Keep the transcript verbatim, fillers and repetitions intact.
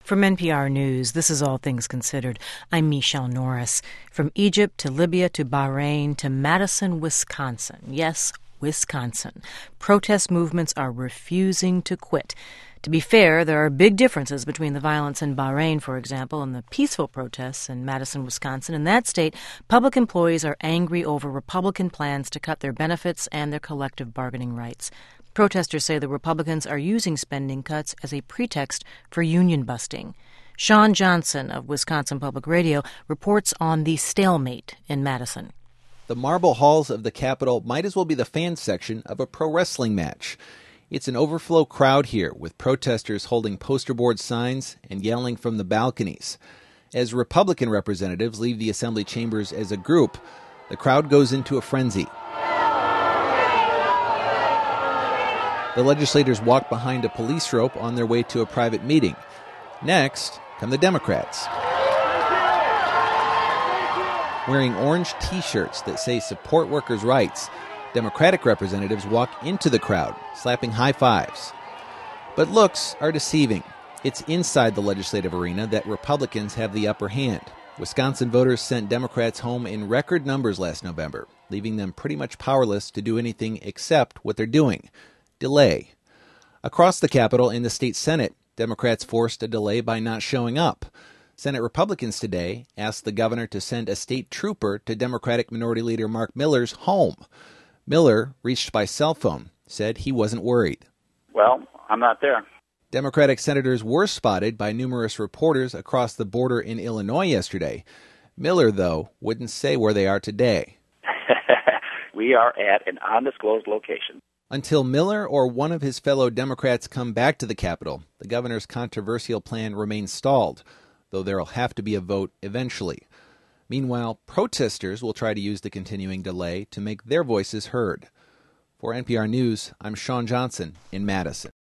From N P R News, this is All Things Considered. I'm Michelle Norris. From Egypt to Libya to Bahrain to Madison, Wisconsin. Yes, Wisconsin. Protest movements are refusing to quit. To be fair, there are big differences between the violence in Bahrain, for example, and the peaceful protests in Madison, Wisconsin. In that state, public employees are angry over Republican plans to cut their benefits and their collective bargaining rights. Protesters say the Republicans are using spending cuts as a pretext for union busting. Sean Johnson of Wisconsin Public Radio reports on the stalemate in Madison. The marble halls of the Capitol might as well be the fan section of a pro wrestling match. It's an overflow crowd here, with protesters holding poster board signs and yelling from the balconies. As Republican representatives leave the assembly chambers as a group, the crowd goes into a frenzy. The legislators walk behind a police rope on their way to a private meeting. Next come the Democrats. Wearing orange T-shirts that say support workers' rights, Democratic representatives walk into the crowd, slapping high fives. But looks are deceiving. It's inside the legislative arena that Republicans have the upper hand. Wisconsin voters sent Democrats home in record numbers last November, leaving them pretty much powerless to do anything except what they're doing: delay. Across the Capitol in the state Senate, Democrats forced a delay by not showing up. Senate Republicans today asked the governor to send a state trooper to Democratic Minority Leader Mark Miller's home. Miller, reached by cell phone, said he wasn't worried. Well, I'm not there. Democratic senators were spotted by numerous reporters across the border in Illinois yesterday. Miller, though, wouldn't say where they are today. We are at an undisclosed location. Until Miller or one of his fellow Democrats come back to the Capitol, the governor's controversial plan remains stalled, though there will have to be a vote eventually. Meanwhile, protesters will try to use the continuing delay to make their voices heard. For N P R News, I'm Sean Johnson in Madison.